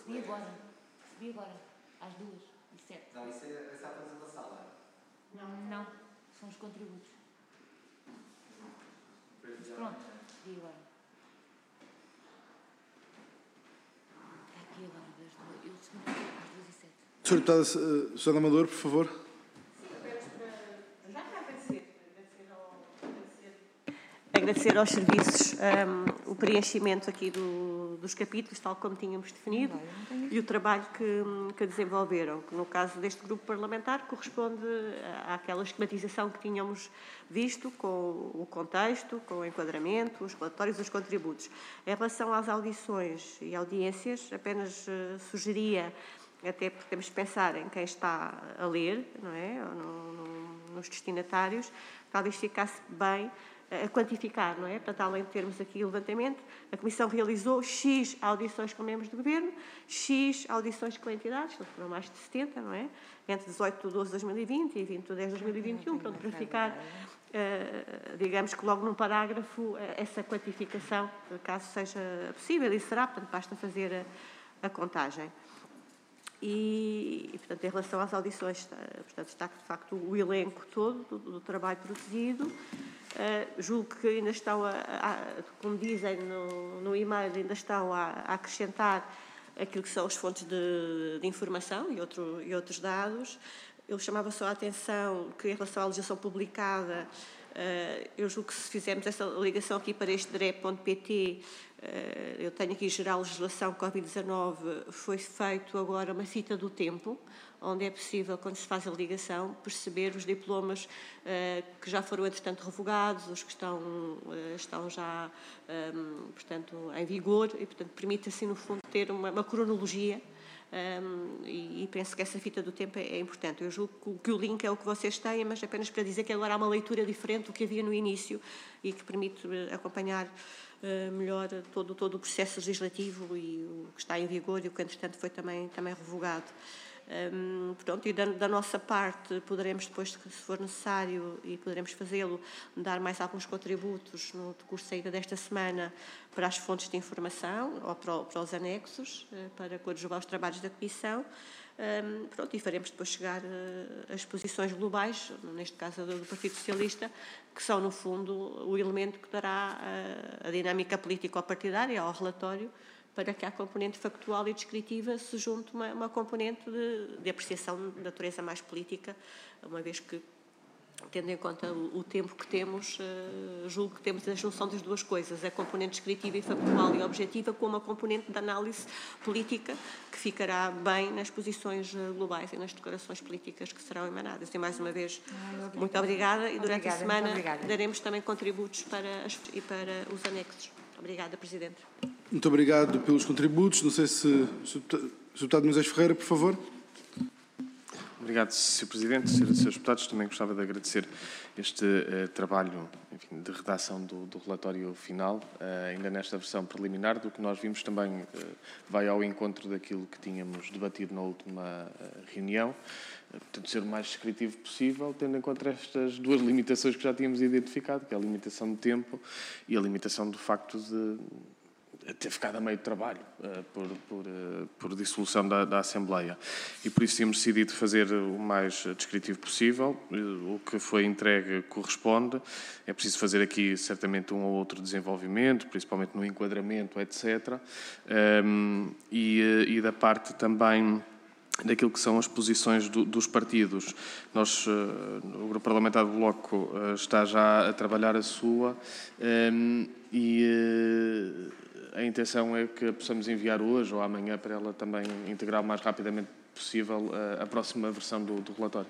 Recebi agora, às 2h07. Não, isso é essa apresentação, não é? Não, são os contributos. Pronto, recebi agora. Está aqui agora, eu recebi às 2h07. Sr. Deputada Susana Amador, por favor. Agradecer aos serviços o preenchimento aqui dos capítulos, tal como tínhamos definido, e o trabalho que desenvolveram, que no caso deste grupo parlamentar corresponde àquela esquematização que tínhamos visto, com o contexto, com o enquadramento, os relatórios, os contributos. Em relação às audições e audiências, apenas sugeria, até porque temos de pensar em quem está a ler, não é? Nos destinatários, talvez ficasse bem a quantificar, não é? Portanto, além de termos aqui o levantamento, a Comissão realizou X audições com membros do Governo, X audições com entidades, foram mais de 70, não é? Entre 18 de 12 de 2020 e 20 de 10 de 2021, portanto, para ficar, digamos que logo num parágrafo, essa quantificação, caso seja possível, e será, portanto, basta fazer a contagem. E, portanto, em relação às audições, portanto, está, de facto, o elenco todo do trabalho produzido. Julgo que ainda estão, como dizem no e-mail, ainda estão a acrescentar aquilo que são as fontes de informação e outros dados. Eu chamava só a atenção que, em relação à legislação publicada, eu julgo que se fizermos essa ligação aqui para este DRE.pt, eu tenho aqui geral legislação Covid-19, foi feito agora uma fita do tempo, onde é possível, quando se faz a ligação, perceber os diplomas que já foram, entretanto, revogados, os que estão já, portanto, em vigor, e, portanto, permite, assim, no fundo, ter uma cronologia. E penso que essa fita do tempo é importante. Eu julgo que o link é o que vocês têm, mas apenas para dizer que agora há uma leitura diferente do que havia no início e que permite acompanhar melhor todo o processo legislativo e o que está em vigor e o que, entretanto, foi também revogado. Pronto, e da nossa parte poderemos depois, se for necessário, e poderemos fazê-lo, dar mais alguns contributos no decurso ainda desta semana para as fontes de informação ou para os anexos, para coadjuvar os trabalhos da Comissão. Pronto, e faremos depois chegar as posições globais, neste caso do Partido Socialista, que são, no fundo, o elemento que dará a dinâmica político-partidária ao relatório, para que a componente factual e descritiva se junte uma componente de apreciação de natureza mais política, uma vez que, tendo em conta o tempo que temos, julgo que temos a junção das duas coisas, a componente descritiva e factual e objetiva, com uma componente de análise política que ficará bem nas posições globais e nas declarações políticas que serão emanadas. E, mais uma vez, muito obrigada, e durante a semana daremos também contributos para os anexos. Obrigada, Presidente. Muito obrigado pelos contributos. Não sei se o deputado Moisés Ferreira, por favor. Obrigado, Sr. Presidente. Srs. Deputados, também gostava de agradecer este trabalho, enfim, de redação do relatório final, ainda nesta versão preliminar, do que nós vimos também vai ao encontro daquilo que tínhamos debatido na última reunião, portanto, ser o mais descritivo possível, tendo em conta estas duas limitações que já tínhamos identificado, que é a limitação de tempo e a limitação do facto de ter ficado a meio de trabalho por dissolução da Assembleia. E por isso tínhamos decidido fazer o mais descritivo possível. O que foi entregue corresponde. É preciso fazer aqui certamente um ou outro desenvolvimento, principalmente no enquadramento, etc. E da parte também daquilo que são as posições dos partidos. Nós, o Grupo Parlamentar do Bloco está já a trabalhar a sua a intenção é que a possamos enviar hoje ou amanhã para ela também integrar o mais rapidamente possível a próxima versão do relatório.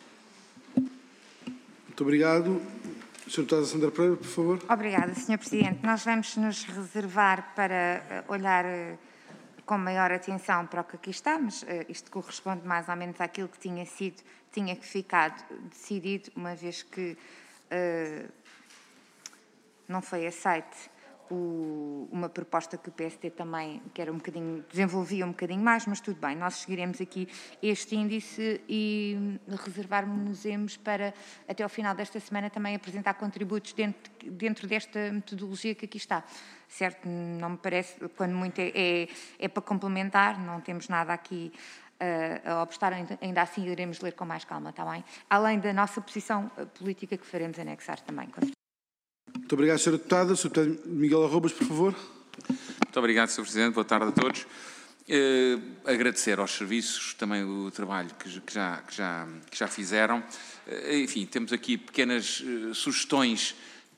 Muito obrigado. Sra. Deputada Sandra Pereira, por favor. Obrigada, Sr. Presidente. Nós vamos nos reservar para olhar com maior atenção para o que aqui está, mas isto corresponde mais ou menos àquilo que tinha ficado decidido, uma vez que não foi aceite uma proposta que o PSD também que era desenvolvia um bocadinho mais, mas tudo bem, nós seguiremos aqui este índice e reservarmos-nos para, até ao final desta semana, também apresentar contributos dentro desta metodologia que aqui está. Certo? Não me parece, quando muito é para complementar, não temos nada aqui a obstar, ainda assim iremos ler com mais calma, está bem? Além da nossa posição política que faremos anexar também. Muito obrigado, Sra. Deputada. Sr. Deputado Miguel Arrobas, por favor. Muito obrigado, Sr. Presidente. Boa tarde a todos. Agradecer aos serviços também o trabalho que já fizeram. Enfim, temos aqui pequenas sugestões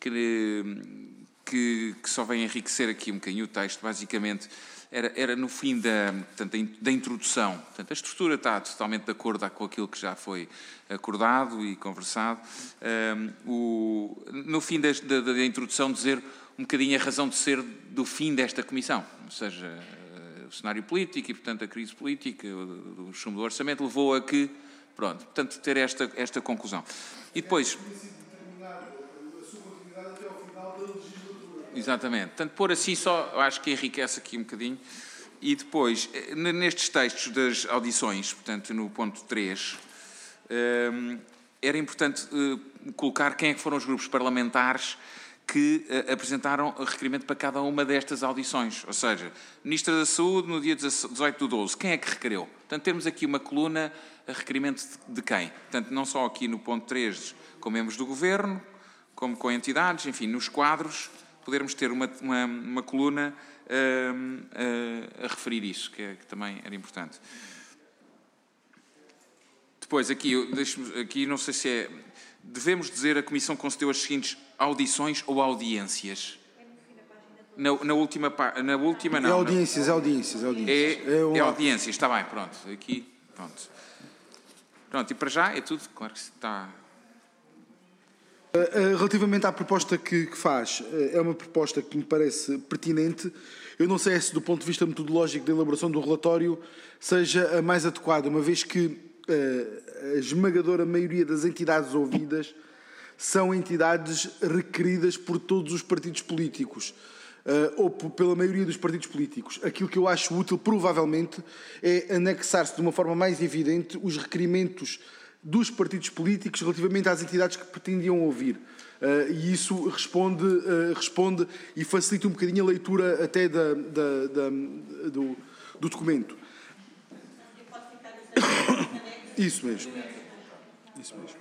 que só vêm enriquecer aqui um bocadinho o texto. Basicamente, era no fim da introdução. Portanto, a estrutura está totalmente de acordo com aquilo que já foi acordado e conversado. No fim da introdução, dizer um bocadinho a razão de ser do fim desta comissão, ou seja, o cenário político e, portanto, a crise política, o chumbo do orçamento, levou a que, pronto, portanto, ter esta conclusão. E depois... Exatamente. Portanto, pôr assim só, eu acho que enriquece aqui um bocadinho. E depois, nestes textos das audições, portanto, no ponto 3, era importante colocar quem é que foram os grupos parlamentares que apresentaram requerimento para cada uma destas audições. Ou seja, Ministra da Saúde, no dia 18/12, quem é que requereu? Portanto, temos aqui uma coluna a requerimento de quem? Portanto, não só aqui no ponto 3, com membros do Governo, como com entidades, enfim, nos quadros, podermos ter uma coluna a referir isso, que também era importante. Depois, aqui não sei se é... Devemos dizer a Comissão concedeu as seguintes audições ou audiências? Na última não. É audiências. É audiências, está bem, pronto. Aqui, pronto. Pronto, e para já é tudo, claro que está... Relativamente à proposta que faz, é uma proposta que me parece pertinente. Eu não sei se do ponto de vista metodológico da elaboração do relatório seja a mais adequada, uma vez que a esmagadora maioria das entidades ouvidas são entidades requeridas por todos os partidos políticos, ou pela maioria dos partidos políticos. Aquilo que eu acho útil, provavelmente, é anexar-se de uma forma mais evidente os requerimentos dos partidos políticos relativamente às entidades que pretendiam ouvir. E isso responde e facilita um bocadinho a leitura até do documento. Isso mesmo. Isso mesmo.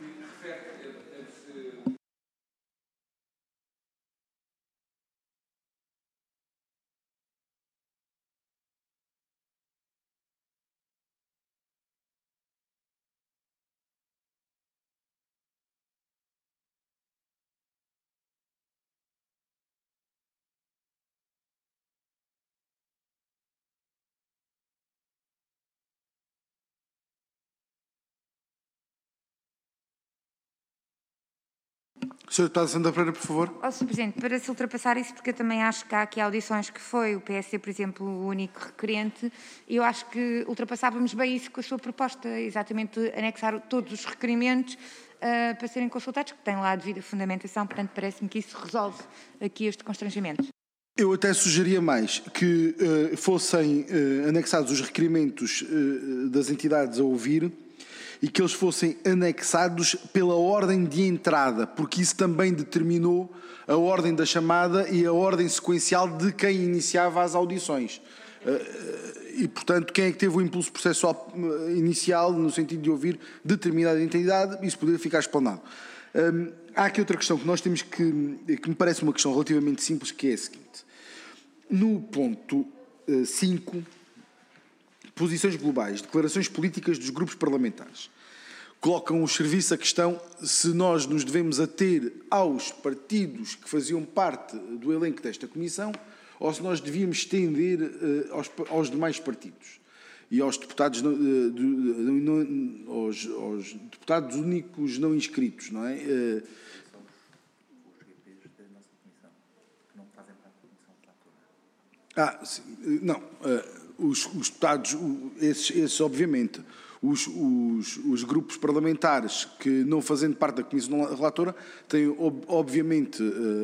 Sr. Deputada Sandra Pereira, por favor. Sr. Presidente, para se ultrapassar isso, porque eu também acho que há aqui audições que foi o PSD, por exemplo, o único requerente, e eu acho que ultrapassávamos bem isso com a sua proposta, exatamente anexar todos os requerimentos para serem consultados, que têm lá a devida fundamentação, portanto parece-me que isso resolve aqui este constrangimento. Eu até sugeria mais que fossem anexados os requerimentos das entidades a ouvir e que eles fossem anexados pela ordem de entrada, porque isso também determinou a ordem da chamada e a ordem sequencial de quem iniciava as audições. E, portanto, quem é que teve o impulso processual inicial, no sentido de ouvir determinada entidade, isso poderia ficar explanado. Há aqui outra questão que nós temos que me parece uma questão relativamente simples, que é a seguinte. No ponto 5... posições globais, declarações políticas dos grupos parlamentares. Colocam os serviços a questão se nós nos devemos ater aos partidos que faziam parte do elenco desta comissão ou se nós devíamos estender aos demais partidos e aos deputados, aos deputados únicos não inscritos, não é? Sim, não. os deputados, esses obviamente, os grupos parlamentares que não fazendo parte da comissão relatora têm obviamente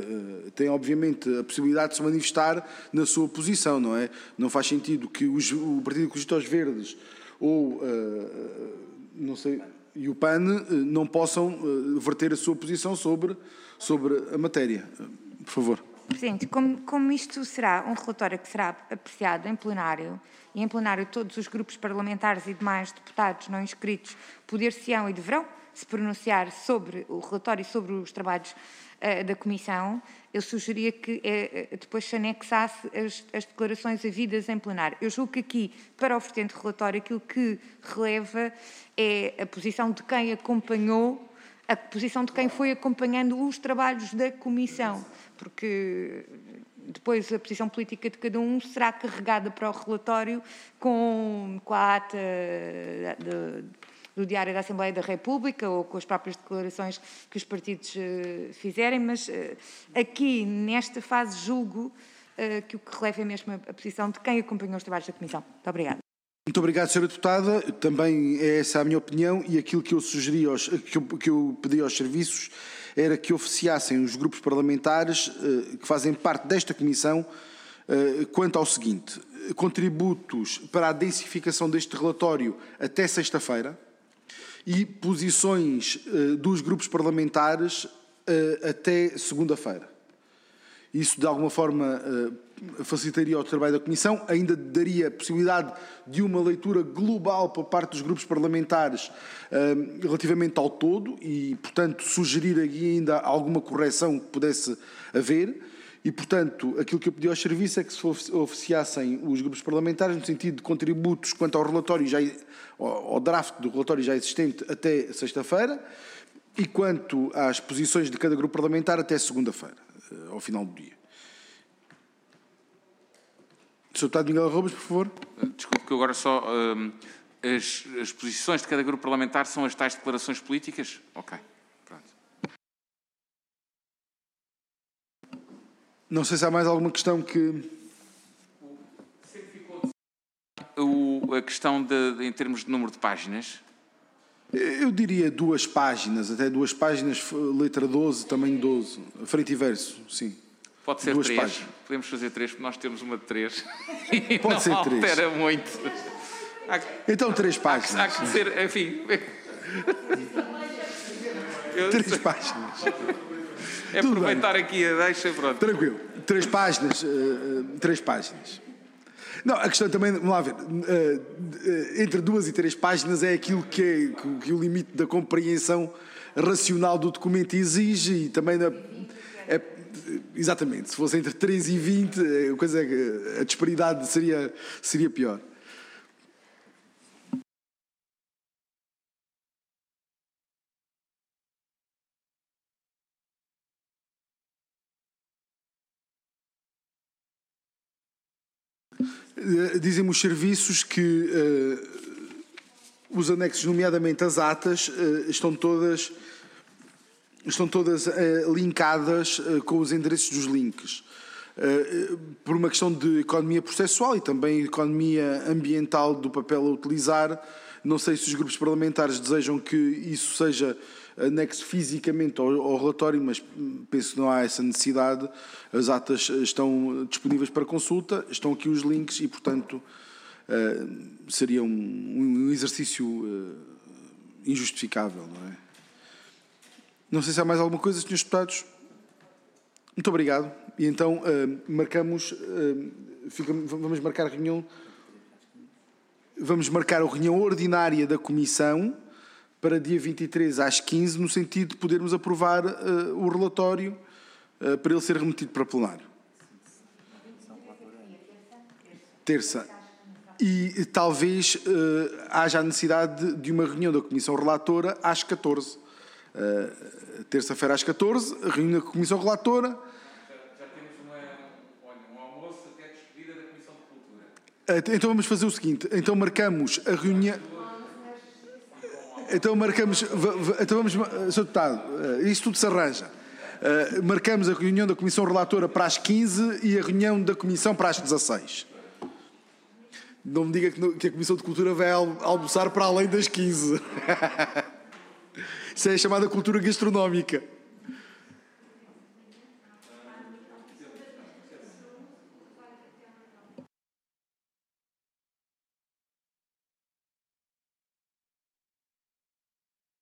a possibilidade de se manifestar na sua posição, não é? Não faz sentido que o Partido Ecologista aos Verdes ou não sei, e o PAN não possam verter a sua posição sobre a matéria. Por favor. Presidente, como isto será um relatório que será apreciado em plenário, e em plenário todos os grupos parlamentares e demais deputados não inscritos poder-se-ão e deverão se pronunciar sobre o relatório e sobre os trabalhos da Comissão, eu sugeria que depois se anexasse as declarações havidas em plenário. Eu julgo que aqui, para o vertente relatório, aquilo que releva é a posição de quem acompanhou, a posição de quem foi acompanhando os trabalhos da Comissão, porque depois a posição política de cada um será carregada para o relatório com a ata do Diário da Assembleia da República ou com as próprias declarações que os partidos fizerem, mas aqui, nesta fase, julgo que o que releva é mesmo a posição de quem acompanhou os trabalhos da Comissão. Muito obrigada. Muito obrigado, Sra. Deputada. Também é essa a minha opinião e aquilo que eu sugeri, que eu pedi aos serviços era que oficiassem os grupos parlamentares que fazem parte desta Comissão quanto ao seguinte: contributos para a densificação deste relatório até sexta-feira e posições dos grupos parlamentares até segunda-feira. Isso, de alguma forma, facilitaria o trabalho da Comissão, ainda daria a possibilidade de uma leitura global por parte dos grupos parlamentares relativamente ao todo e, portanto, sugerir aqui ainda alguma correção que pudesse haver. E, portanto, aquilo que eu pedi aos serviços é que se oficiassem os grupos parlamentares no sentido de contributos quanto ao relatório, ao draft do relatório já existente até sexta-feira e quanto às posições de cada grupo parlamentar até segunda-feira, ao final do dia. Sr. Deputado Miguel Arrobas, por favor. Desculpe que agora só... as posições de cada grupo parlamentar são as tais declarações políticas? Ok. Pronto. Não sei se há mais alguma questão que... A questão em termos de número de páginas? Eu diria 2 páginas, até 2 páginas, letra 12, tamanho 12, frente e verso, sim. Pode ser 2 3. páginas. Podemos fazer 3, porque nós temos uma de 3. Pode ser 3. Não altera muito. Então 3 páginas. Há que ser, enfim... 3 páginas. É aproveitar aqui a deixa, pronto. Tranquilo. 3 páginas. 3 páginas. Não, a questão também, vamos lá ver, entre 2 e 3 páginas é aquilo que o limite da compreensão racional do documento exige e também exatamente, se fosse entre 3 e 20, a disparidade seria pior. Dizem-me os serviços que os anexos, nomeadamente as atas, estão todas linkadas com os endereços dos links. Por uma questão de economia processual e também economia ambiental do papel a utilizar, não sei se os grupos parlamentares desejam que isso seja anexo fisicamente ao relatório, mas penso que não há essa necessidade. As atas estão disponíveis para consulta, estão aqui os links e, portanto, seria um exercício injustificável, não é? Não sei se há mais alguma coisa, senhores deputados. Muito obrigado. E então vamos marcar a reunião. Vamos marcar a reunião ordinária da Comissão para dia 23 às 15, no sentido de podermos aprovar o relatório para ele ser remetido para plenário. Terça. E talvez haja a necessidade de uma reunião da Comissão Relatora às 14. Terça-feira às 14, reunião da Comissão Relatora. Já temos um almoço até despedida da Comissão de Cultura. Então vamos fazer o seguinte, então marcamos a reunião... Então vamos, Sr. Deputado, isso tudo se arranja. Marcamos a reunião da Comissão Relatora para as 15 e a reunião da Comissão para as 16. Não me diga que a Comissão de Cultura vai almoçar para além das 15. Isso é a chamada cultura gastronómica.